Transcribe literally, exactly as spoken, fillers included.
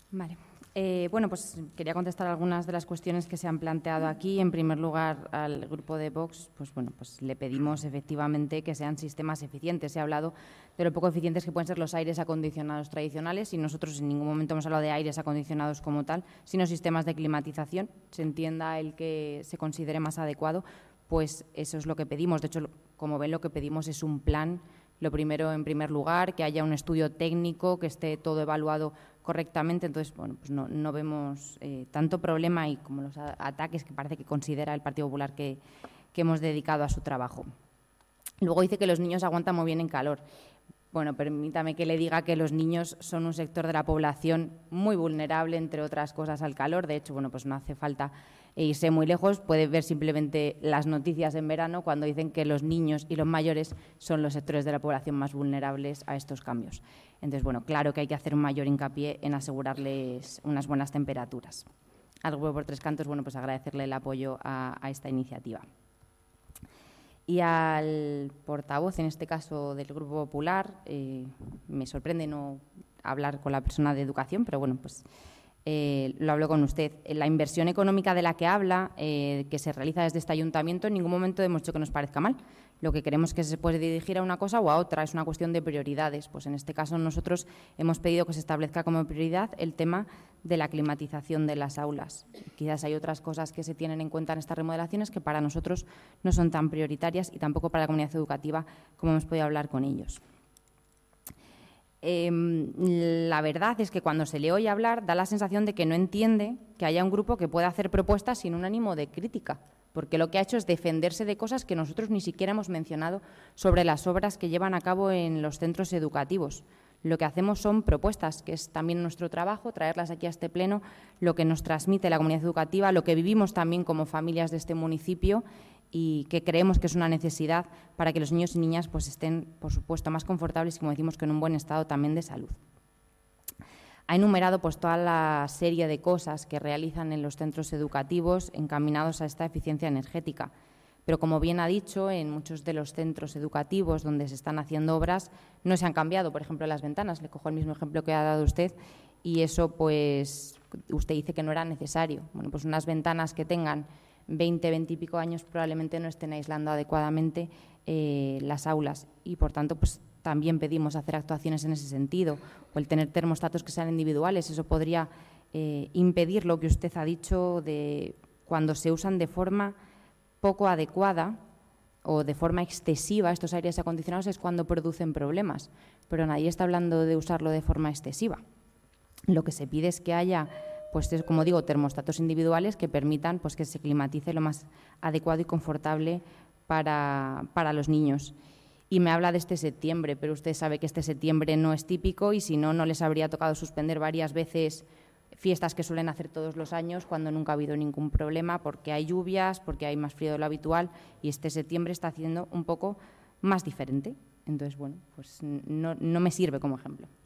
Vale. Eh, bueno, pues quería contestar algunas de las cuestiones que se han planteado aquí. En primer lugar, al grupo de Vox, pues bueno, pues le pedimos efectivamente que sean sistemas eficientes. Se ha hablado de lo poco eficientes que pueden ser los aires acondicionados tradicionales y nosotros en ningún momento hemos hablado de aires acondicionados como tal, sino sistemas de climatización. Se entienda el que se considere más adecuado, pues eso es lo que pedimos. De hecho, como ven, lo que pedimos es un plan. Lo primero, en primer lugar, que haya un estudio técnico, que esté todo evaluado correctamente. Entonces, bueno, pues no, no vemos eh, tanto problema y como los ataques que parece que considera el Partido Popular que, que hemos dedicado a su trabajo. Luego dice que los niños aguantan muy bien en calor. Bueno, permítame que le diga que los niños son un sector de la población muy vulnerable, entre otras cosas, al calor. De hecho, bueno, pues no hace falta irse muy lejos. Puede ver simplemente las noticias en verano cuando dicen que los niños y los mayores son los sectores de la población más vulnerables a estos cambios. Entonces, bueno, claro que hay que hacer un mayor hincapié en asegurarles unas buenas temperaturas. Al Grupo por Tres Cantos, bueno, pues agradecerle el apoyo a, a esta iniciativa. Y al portavoz, en este caso del Grupo Popular, eh, me sorprende no hablar con la persona de Educación, pero bueno, pues eh, lo hablo con usted. La inversión económica de la que habla, eh, que se realiza desde este ayuntamiento, en ningún momento hemos dicho que nos parezca mal. Lo que queremos es que se puede dirigir a una cosa o a otra, es una cuestión de prioridades. Pues en este caso nosotros hemos pedido que se establezca como prioridad el tema de la climatización de las aulas. Quizás hay otras cosas que se tienen en cuenta en estas remodelaciones que para nosotros no son tan prioritarias y tampoco para la comunidad educativa como hemos podido hablar con ellos. Eh, la verdad es que cuando se le oye hablar da la sensación de que no entiende que haya un grupo que pueda hacer propuestas sin un ánimo de crítica, porque lo que ha hecho es defenderse de cosas que nosotros ni siquiera hemos mencionado sobre las obras que llevan a cabo en los centros educativos. Lo que hacemos son propuestas, que es también nuestro trabajo, traerlas aquí a este pleno, lo que nos transmite la comunidad educativa, lo que vivimos también como familias de este municipio y que creemos que es una necesidad para que los niños y niñas pues estén, por supuesto, más confortables y, como decimos, que en un buen estado también de salud. Ha enumerado pues toda la serie de cosas que realizan en los centros educativos encaminados a esta eficiencia energética. Pero, como bien ha dicho, en muchos de los centros educativos donde se están haciendo obras no se han cambiado, por ejemplo, las ventanas. Le cojo el mismo ejemplo que ha dado usted y eso, pues, usted dice que no era necesario. Bueno, pues unas ventanas que tengan veinte, veinte y pico años probablemente no estén aislando adecuadamente eh, las aulas y, por tanto, pues también pedimos hacer actuaciones en ese sentido, o el tener termostatos que sean individuales. Eso podría eh, impedir lo que usted ha dicho de cuando se usan de forma poco adecuada o de forma excesiva estos aires acondicionados es cuando producen problemas, pero nadie está hablando de usarlo de forma excesiva. Lo que se pide es que haya, pues como digo, termostatos individuales que permitan pues que se climatice lo más adecuado y confortable para, para los niños. Y me habla de este septiembre, pero usted sabe que este septiembre no es típico y si no, no les habría tocado suspender varias veces fiestas que suelen hacer todos los años cuando nunca ha habido ningún problema, porque hay lluvias, porque hay más frío de lo habitual y este septiembre está haciendo un poco más diferente. Entonces, bueno, pues no, no me sirve como ejemplo.